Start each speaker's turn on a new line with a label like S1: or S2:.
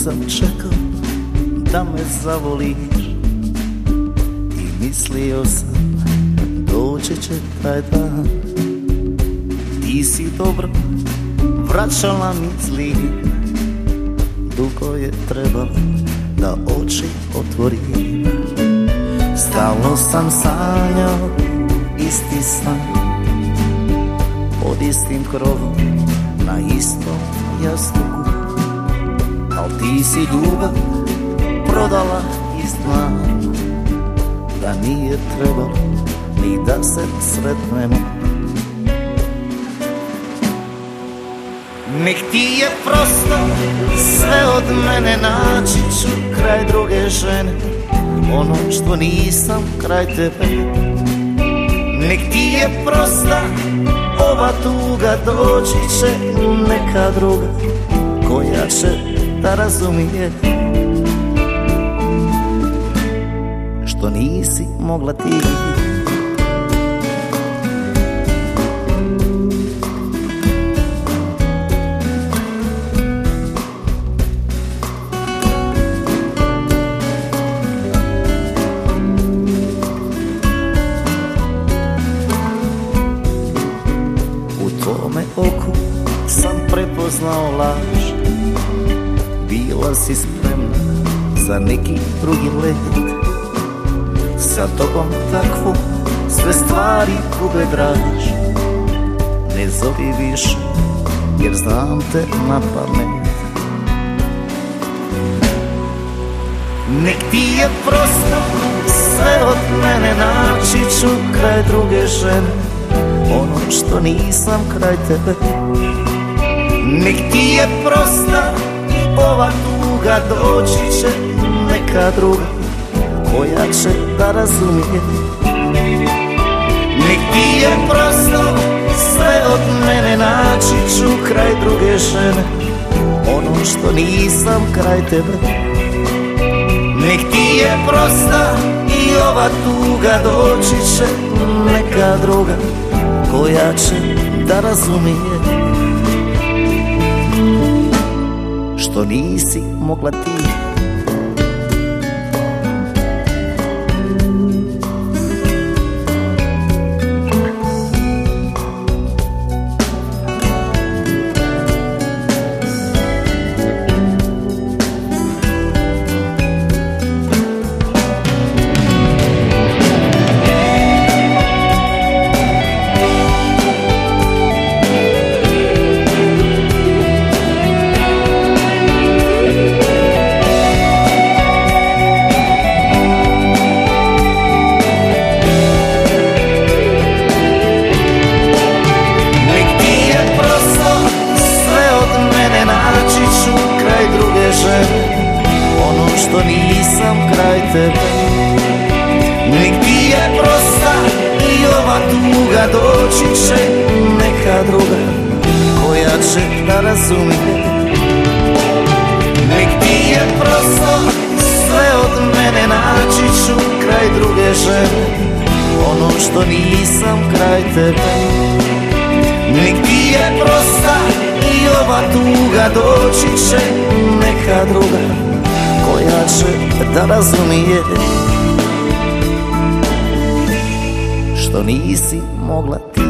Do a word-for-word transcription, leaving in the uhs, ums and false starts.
S1: sam čekao da me zavoliš i mislio sam doći će taj dan. Ti si dobro vraćala misli, dugo je trebalo da oči otvorim. Stalno sam sanjao isti san, pod istim krovom, na istom jastuku. Al ti si ljubav prodala i znam da nije trebalo ni da se sretnemo. Nek ti je prosto sve od mene, naći ću kraj druge žene ono što nisam kraj tebe. Nek ti je prosta ova tuga, doći će neka druga koja će da razumije što nisi mogla ti. Oku sam prepoznao laž, bila si spremna za neki drugi let. Sa tobom takvu sve stvari gube draž. Ne zovi više jer znam te na pamet. Nek ti je prosto sve od mene, naći ću kraj druge žene ono što nisam kraj tebe. Nek ti je prosta ova tuga, doći će neka druga koja će da razumije. Nek ti je prosto sve od mene, naći ću kraj druge žene ono što nisam kraj tebe. Nek ti je prosta i ova tuga, doći će neka druga koja će da razumije što nisi mogla ti. Ono što nisam kraj tebe. Nek ti je prosta i ova tuga, doći će neka druga koja će da razumije. Nek ti je prosto sve od mene, naći ću kraj druge žene ono što nisam kraj tebe. Nek ti je prosta i ova tuga, doći će neka druga koja će da razumije što nisi mogla ti.